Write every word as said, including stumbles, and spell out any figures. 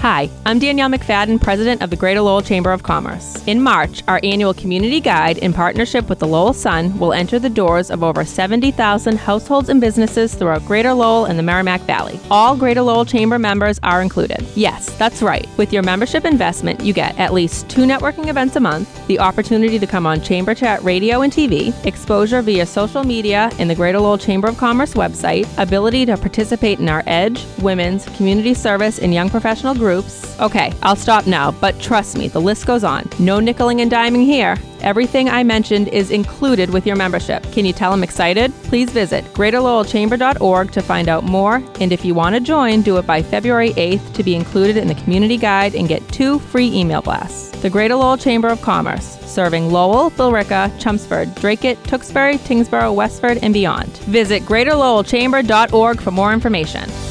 Hi, I'm Danielle McFadden, President of the Greater Lowell Chamber of Commerce. In March, our annual community guide in partnership with the Lowell Sun will enter the doors of over seventy thousand households and businesses throughout Greater Lowell and the Merrimack Valley. All Greater Lowell Chamber members are included. Yes, that's right. With your membership investment, you get at least two networking events a month, the opportunity to come on Chamber Chat radio and T V, exposure via social media and the Greater Lowell Chamber of Commerce website, ability to participate in our EDGE, women's, community service, and young professional groups. Okay, I'll stop now, but trust me, the list goes on. No nickeling and diming here. Everything I mentioned is included with your membership. Can you tell I'm excited? Please visit greater lowell chamber dot org to find out more, and if you want to join, do it by February eighth to be included in the community guide and get two free email blasts. The Greater Lowell Chamber of Commerce, serving Lowell, Billerica, Chelmsford, Dracut, Tewksbury, Tyngsboro, Westford, and beyond. Visit greater lowell chamber dot org for more information.